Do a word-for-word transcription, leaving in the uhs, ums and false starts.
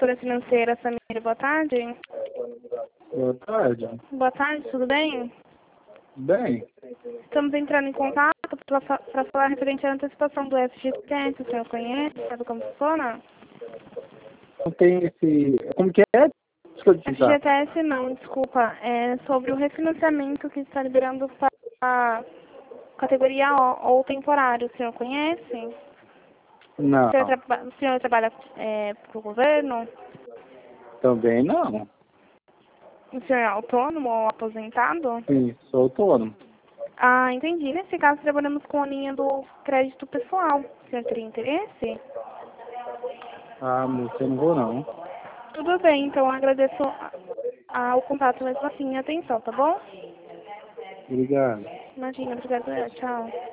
consultora financeira Samira, boa tarde. Boa tarde. Boa tarde, tudo bem? Bem, Estamos entrando em contato para falar referente à antecipação do F G T S, o senhor conhece? Sabe como funciona? não tem esse... Como que é? Desculpa te dar. F G T S não, desculpa. É sobre o refinanciamento que está liberando para a categoria O ou temporário, o senhor conhece? Não, O senhor, traba- o senhor trabalha é, para o governo? também não. O senhor é autônomo ou aposentado? Sim, sou autônomo. Ah, entendi. Nesse caso, trabalhamos com a linha do crédito pessoal. O senhor teria interesse? Ah, moça, eu não vou não. Tudo bem, então eu agradeço a- a- o contato mesmo assim e a atenção, tá bom? Obrigado. Imagina, obrigada. Tchau.